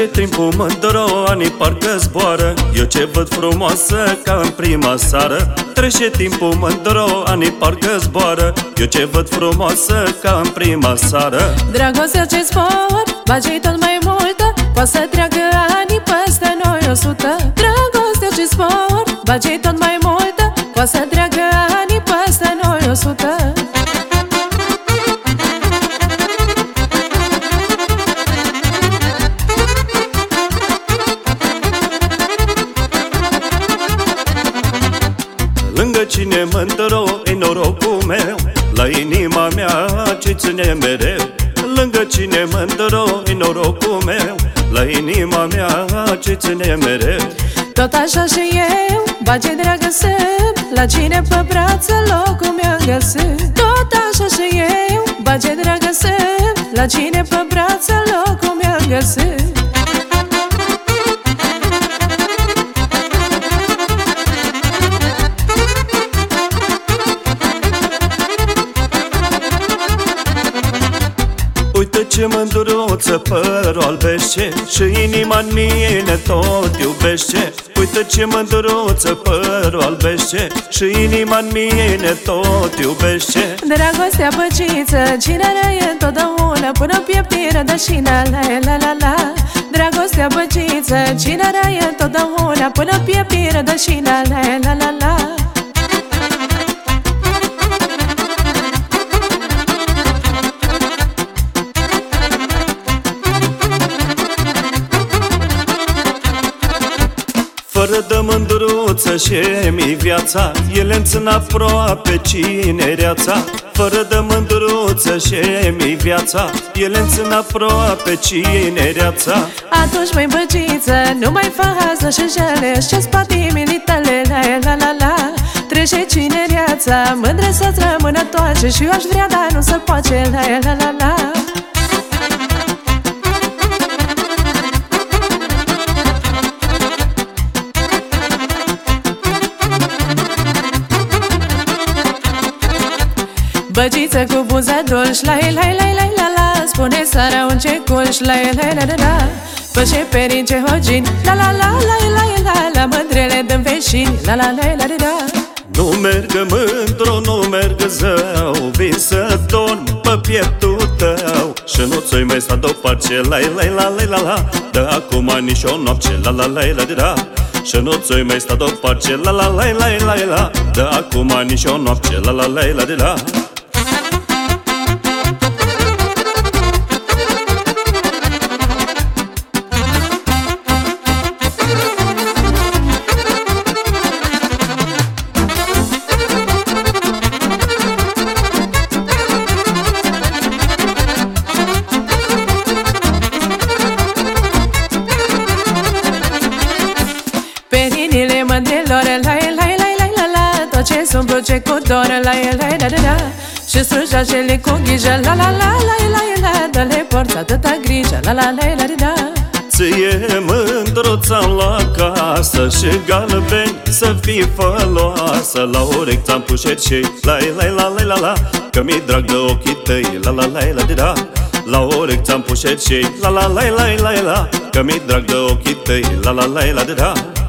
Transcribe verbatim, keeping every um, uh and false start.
Trece timpul mândro, anii parcă zboară, eu ce văd frumoasă ca în prima seară. Trece timpul mândro, anii parcă zboară, eu ce văd frumoasă ca în prima seară. Dragostea ce zbor, bage tot mai multă, poate să treacă ani peste noi o sută. Dragostea ce zbor, bage tot mai multă, poate să treacă ani peste noi o sută. Lângă cine mândro, e norocul meu, la inima mea ce ține mereu. Lângă cine mândro, e norocul meu, la inima mea ce ține mereu. Tot așa și eu, bage dragă semn, la cine pe brață locul mi-a găsit. Tot așa și eu, bage dragă semn, la cine pe brață locul mi-a găsit. Uite ce mândruță părul albește și inima-n mine tot iubește. Uite ce mândruță părul albește și inima-n mine tot iubește. Dragostea băciță, cine răie întotdeauna, până pieptii rădășina, la la la la. Dragostea băciță, cine răie întotdeauna, până pieptii rădășina, la la la la. Fără de mândruță și-mi viața, ele îmi aproape cinereața. Fără de mândruță și-mi viața, ele îmi aproape cinereața. Atunci, măi băciță, nu mai fă hază și jale, și-ți patimile tale, la la la la. Trece cinereața, mândre să-ți rămână toace, și eu aș vrea, dar nu se poate, la la la la. Băgiță cu buza dulci, la la la la la la. Spune sara un ce culci, la la la la la. Pășe perin ce hogin, la la la la la la. La mândrele dăm veșini, la la la la la. Nu merg mândru, nu merg zău, vin să dorm pe pieptul tău și nu ți-o mai sta deoparte, la la la la la la. De acum nici o noapte, la la la la la. Și nu ți-o mai sta deoparte, la la la la la la. De acum nici o noapte, la la la la la. Perinile mândrilor, la la la la la la. Tot ce sunt bruce cu dor, la la la la la. Și strujacele cu grijă, la la la la la la. Dă-le porți atâta grijă, la la la la la. Ție mândruța-n la casă și galbeni să fii făloasă. La urechi ți-am pus șercei, la la la la la la. Că mi-i drag de ochii tăi, la la la la la la. La urechi ți-am pus șercei, la la la la la la. Că mi-i drag de ochii tăi, la la la la la.